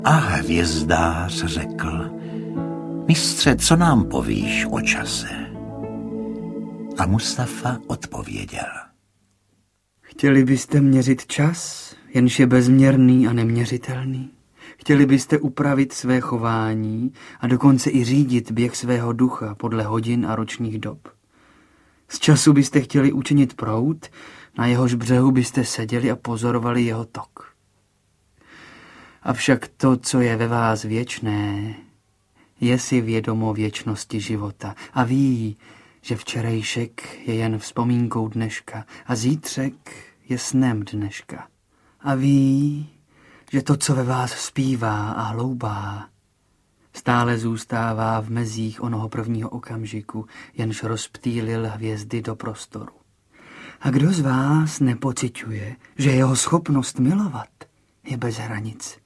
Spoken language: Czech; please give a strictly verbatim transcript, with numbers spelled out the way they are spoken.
A hvězdář řekl: Mistře, co nám povíš o čase? A Mustafa odpověděl: Chtěli byste měřit čas, jenž je bezměrný a neměřitelný? Chtěli byste upravit své chování a dokonce i řídit běh svého ducha podle hodin a ročních dob? Z času byste chtěli učinit proud, na jehož břehu byste seděli a pozorovali jeho tok. Avšak to, co je ve vás věčné, je si vědomo věčnosti života a ví, že včerejšek je jen vzpomínkou dneška a zítřek je snem dneška. A ví, že to, co ve vás zpívá a hloubá, stále zůstává v mezích onoho prvního okamžiku, jenž rozptýlil hvězdy do prostoru. A kdo z vás nepociťuje, že jeho schopnost milovat je bez hranic?